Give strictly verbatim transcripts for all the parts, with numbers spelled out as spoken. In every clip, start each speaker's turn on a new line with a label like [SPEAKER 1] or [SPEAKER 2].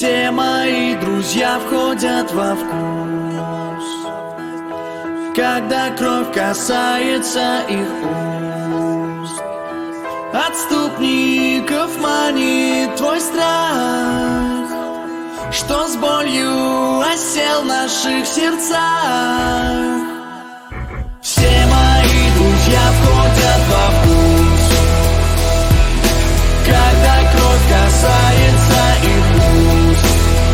[SPEAKER 1] Все мои друзья входят во вкус, когда кровь касается их уст. Отступников манит твой страх, что с болью осел в наших сердцах. Все мои друзья входят во вкус, когда кровь касается их уст.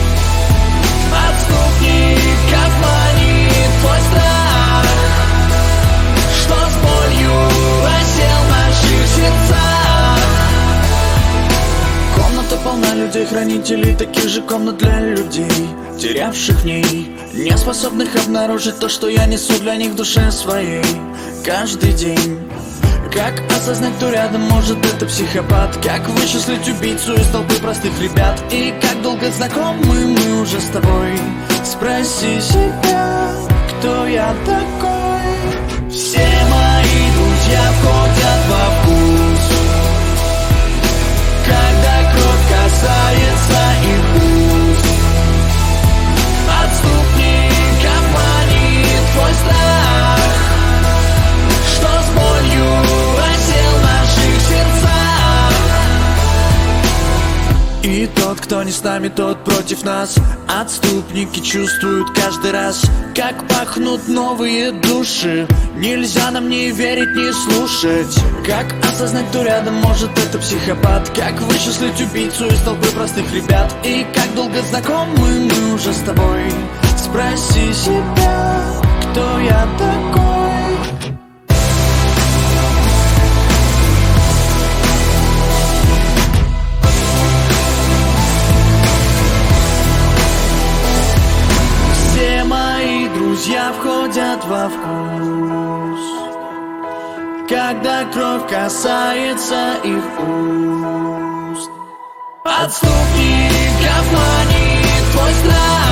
[SPEAKER 1] Отступников манит твой страх, что с болью осел в наших сердцах. Комната полна людей, хранителей таких же комнат для людей, терявших в ней, не способных обнаружить то, что я несу для них в душе своей каждый день. Как осознать, кто рядом, может это психопат? Как вычислить убийцу из толпы простых ребят? И как долго знакомы мы уже с тобой? Спроси себя, кто я такой? Все мои друзья входят во вкус, когда кровь касается их уст. Отступников манит твой страх, что с болью осел в наших сердцах. И тот, кто не с нами, тот против нас. Отступники чувствуют каждый раз, как пахнут новые души. Нельзя нам не верить, не слушать. Как осознать, кто рядом, может это психопат? Как вычислить убийцу из толпы простых ребят? И как долго знакомы мы уже с тобой? Спроси себя, кто я такой? Друзья входят во вкус, когда кровь касается их уст. Отступников манит твой страх,